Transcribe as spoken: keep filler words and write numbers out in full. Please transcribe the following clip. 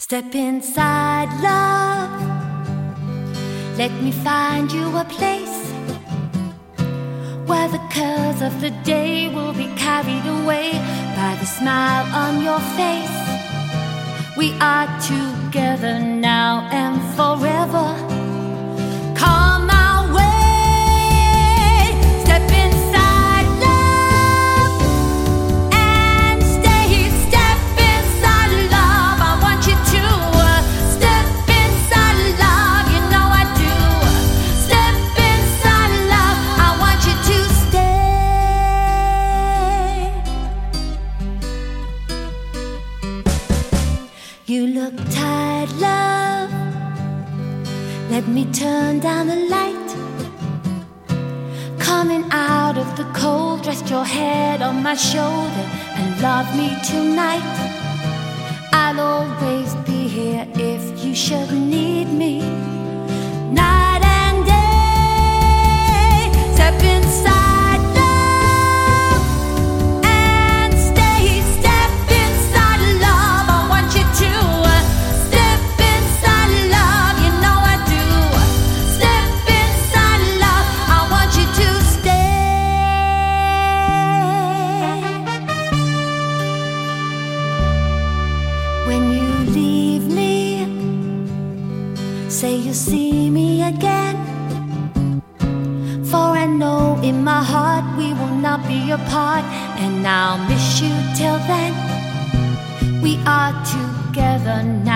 Step inside, love. Let me find you a place where the cares of the day will be carried away by the smile on your face. We are together now and forever. Come our way. Step inside, love, and stay. Step inside, love. I want you to uh, step inside, love. You know I do. Step inside, love. I want you to stay. You look tired, love. Let me turn down the light. Coming out of the cold, rest your head on my shoulder and love me tonight. I'll always be here if you should need me. Night and day. Step inside, love, and stay. Step inside, love. I want you to uh, step inside, love. You know I do. Step inside, love. I want you to stay. When you leave me, say you'll see me again. For I know in my heart we will not be apart, and I'll miss you till then. We are together now